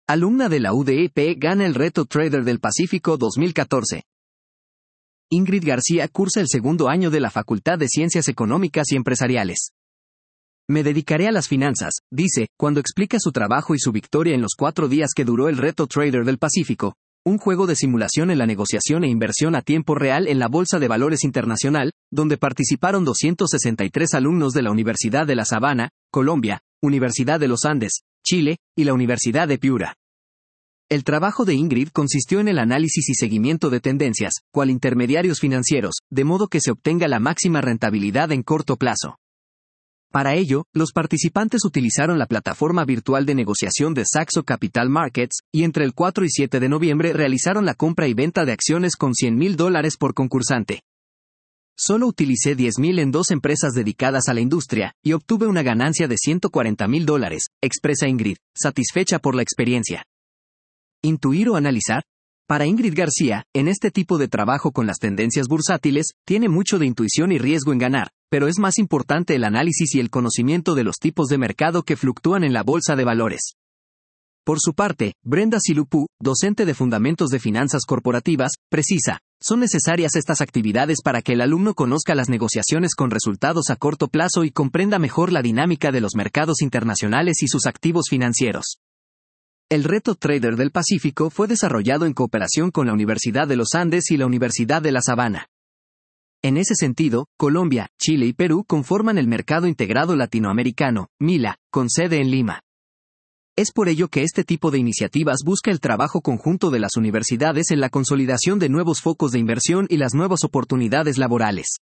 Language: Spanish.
Alumna de la UDEP gana el Reto Trader del Pacífico 2014. Ingrid García cursa el segundo año de la Facultad de Ciencias Económicas y Empresariales. Me dedicaré a las finanzas, dice, cuando explica su trabajo y su victoria en los 4 días que duró el Reto Trader del Pacífico, un juego de simulación en la negociación e inversión a tiempo real en la Bolsa de Valores Internacional, donde participaron 263 alumnos de la Universidad de La Sabana, Colombia, Universidad de los Andes, Chile, y la Universidad de Piura. El trabajo de Ingrid consistió en el análisis y seguimiento de tendencias, cual intermediarios financieros, de modo que se obtenga la máxima rentabilidad en corto plazo. Para ello, los participantes utilizaron la plataforma virtual de negociación de Saxo Capital Markets, y entre el 4 y 7 de noviembre realizaron la compra y venta de acciones con $100,000 por concursante. Solo utilicé $10,000 en 2 empresas dedicadas a la industria, y obtuve una ganancia de $140,000, expresa Ingrid, satisfecha por la experiencia. ¿Intuir o analizar? Para Ingrid García, en este tipo de trabajo con las tendencias bursátiles, tiene mucho de intuición y riesgo en ganar, pero es más importante el análisis y el conocimiento de los tipos de mercado que fluctúan en la bolsa de valores. Por su parte, Brenda Silupú, docente de Fundamentos de Finanzas Corporativas, precisa, son necesarias estas actividades para que el alumno conozca las negociaciones con resultados a corto plazo y comprenda mejor la dinámica de los mercados internacionales y sus activos financieros. El Reto Trader del Pacífico fue desarrollado en cooperación con la Universidad de los Andes y la Universidad de La Sabana. En ese sentido, Colombia, Chile y Perú conforman el Mercado Integrado Latinoamericano, MILA, con sede en Lima. Es por ello que este tipo de iniciativas busca el trabajo conjunto de las universidades en la consolidación de nuevos focos de inversión y las nuevas oportunidades laborales.